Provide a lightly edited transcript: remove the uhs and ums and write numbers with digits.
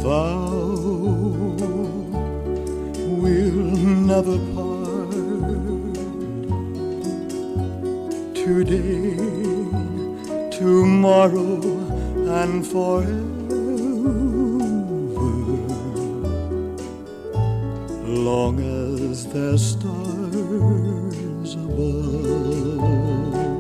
vow we'll never part. Today, tomorrow, and forever, long as there's stars above.